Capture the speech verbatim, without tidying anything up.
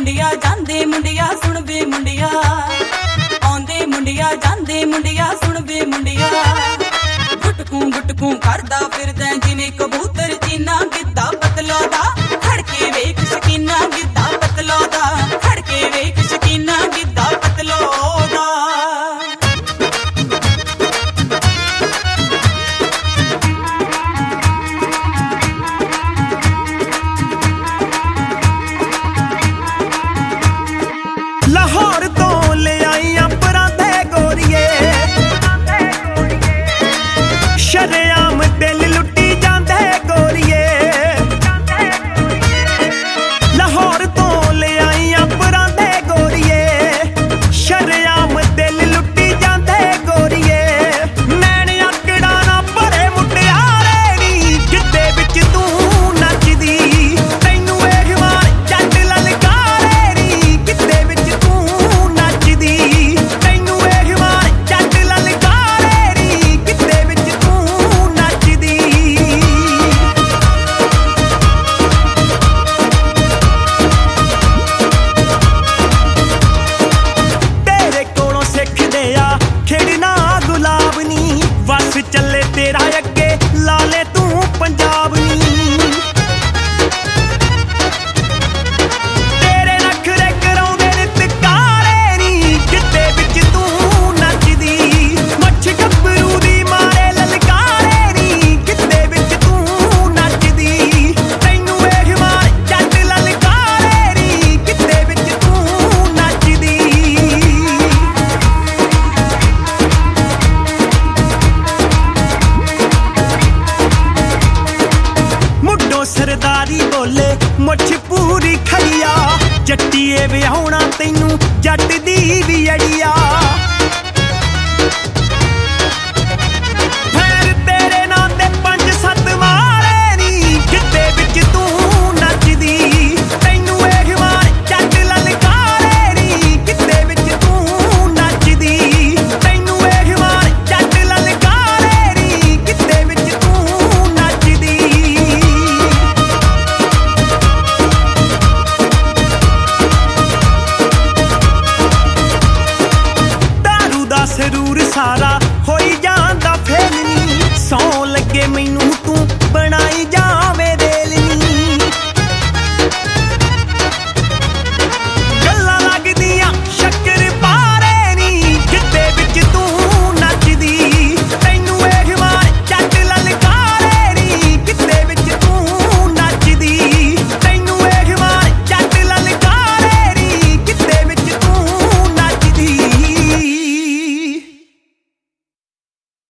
ਮੁੰਡਿਆ ਜਾਂਦੇ ਮੁੰਡਿਆ ਸੁਣ ਵੇ ਮੁੰਡਿਆ ਆਉਂਦੇ ਮੁੰਡਿਆ ਜਾਂਦੇ ਮੁੰਡਿਆ ਸੁਣ ਵੇ ਮੁੰਡਿਆ ਗੁਟਕੂ ਗੁਟਕੂ ਕਰਦਾ ਫਿਰਦਾ ਜਿਵੇਂ ਕਬੂਤਰ ਚੀਨਾ ਗਿੱਧਾ ਪਤਲਾ ਦਾ ਖੜਕੇ ਵੇਖ ਸ਼ਕੀਨਾ ਗਿੱਧਾ ਪਤਲਾ ਦਾ ਖੜਕੇ ਵੇਖ ਸ਼ਕੀਨਾ ਗਿੱਧਾ ਪਤਲਾ ਦਾ ਲਾਹੌਰ ਤੋਂ ਲਿਆਈਆਂ ਪਰਾਂਦੇ ਗੋਰੀਏ ਸ਼ਰੇਆਮ ਦਿਲ ਲੁੱਟੀ ਜਾਂਦੇ ਗੋਰੀਏ ਲਾਹੌਰ ਤੋਂ ਲਿਆਈਆਂ ਪਰਾਂਦੇ ਗੋਰੀਏ ਸ਼ਰੇਆਮ ਦਿਲ ਲੁੱਟੀ ਜਾਂਦੇ ਗੋਰੀਏ ਨੈਣ ਆਕੜਾ ਨਾ ਭਰੇ ਮੁਟਿਆਰੇ ਨੀ ਗਿੱਧੇ ਵਿੱਚ ਤੂੰ ਨੱਚਦੀ ਤੈਨੂੰ ਵੇਖ ਮਾਰ ਜੱਟ ਲਲਕਾਰੇ ਨੀ ਗਿੱਧੇ ਵਿੱਚ ਤੂੰ ਨੱਚਦੀ ਤੈਨੂੰ ਵੇਖ ਮਾਰ ਜੱਟ ਲਲਕਾਰੇ ਨੀ ਗਿੱਧੇ ਵਿੱਚ ਤੂੰ ਨੱਚਦੀ ਤੇਰੇ ਕੋਲੋਂ ਸਿੱਖਦੇ ਆ ਖੇਡਣਾ ਗੁਲਾਬ ਨੀ ਵਸ ਚੱਲੇ ਤੇਰਾ ਅੱਗੇ ਲਾ ਲੈ ਤੂੰ ਪੰਜਾਬ ਨੀ ਤੇਰੇ ਨਖਰੇ ਕਰਾਉਂਦੇ ਨਿਤਕਾਰੇ ਨੀ ਗਿੱਧੇ ਵਿੱਚ ਤੂੰ ਨੱਚਦੀ ਮੱਛ ਗੱਭਰੂ ਦੀ ਮਾਰੇ ਲਲਕਾਰੇ ਨੀ ਗਿੱਧੇ ਵਿੱਚ ਤੂੰ ਨੱਚਦੀ ਤੈਨੂੰ ਵੇਖ ਮਾਰ ਜੱਟ ਲਲਕਾਰੇ ਨੀ ਗਿੱਧੇ ਵਿੱਚ ਤੂੰ ਨੱਚਦੀ ਮੁੱਢੋਂ ਸਰਦਾਰੀ ਬੋਲੇ ਮੁੱਛ ਪੂਰੀ ਖੜੀਆ ਜੱਟੀਏ ਵਿਆਹੁਣਾ ਤੈਨੂੰ ਜੱਟ ਦੀ ਵੀ ਅੜੀਆ